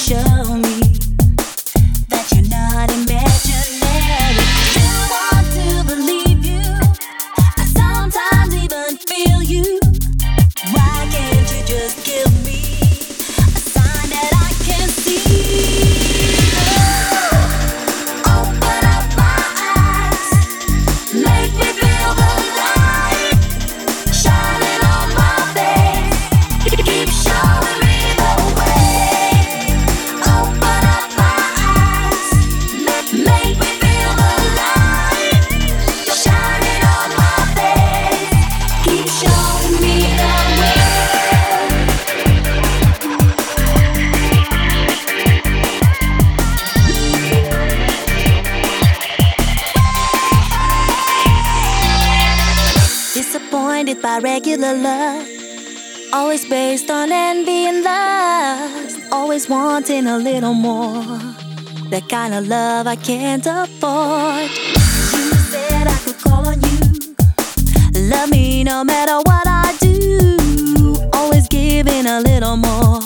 show me that you're not imaginary. You want to believe you, I sometimes even feel you. Why can't you just give me a sign that I can see? Open up my eyes, make me feel the light shining on my face. Keep showing me the way. Open up my eyes, make me feel the light shining on my face. Keep showing me the way. Disappointed by regular love, always based on envy and lust, always wanting a little more. That kind of love I can't afford. You said I could call on you, love me no matter what I do, always giving a little more.